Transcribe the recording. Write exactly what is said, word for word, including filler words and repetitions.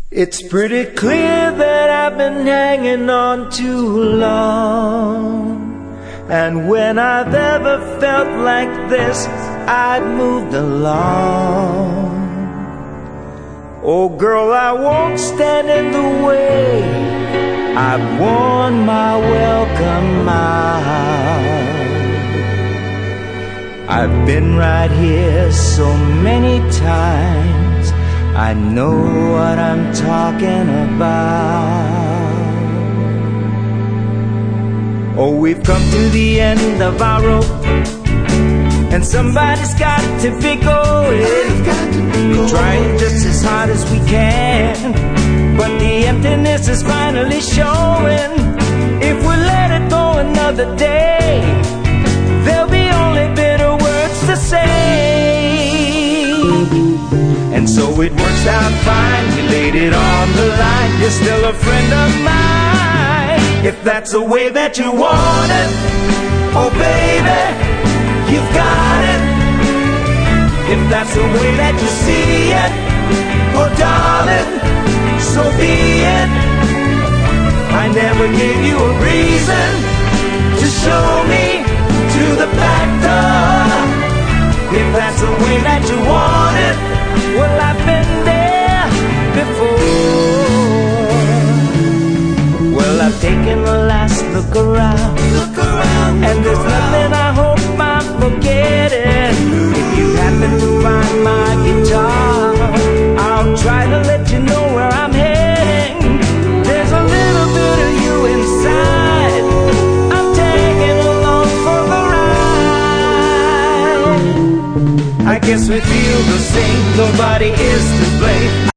It's pretty clear that I've been hanging on too long, and when I've ever felt like this, I've moved along. Oh girl, I won't stand in the way, I've worn my welcome out. I've been right here so many times, I know what I'm talking about. Oh, we've come to the end of our rope, and somebody's got to be going. We're trying just as hard as we can, but the emptiness is finally showing. If we let it go another day, there'll be only bitter words to say. And so it works out fine, we laid it on the line. You're still a friend of mine, if that's the way that you want it. Oh baby, you've got it. If that's the way that you see it, oh darling, so be it. I never gave you a reason to show me to the back door. If that's the way that you want it, well, I've been there before. Well, I've taken a last look around, look around and there's nothing I hope I'm forgetting. If you happen to find my guitar, I'll try to let you know where I'm heading. There's a little bit of you inside, I'm taking along for the ride. I guess we feel the same, nobody is to blame.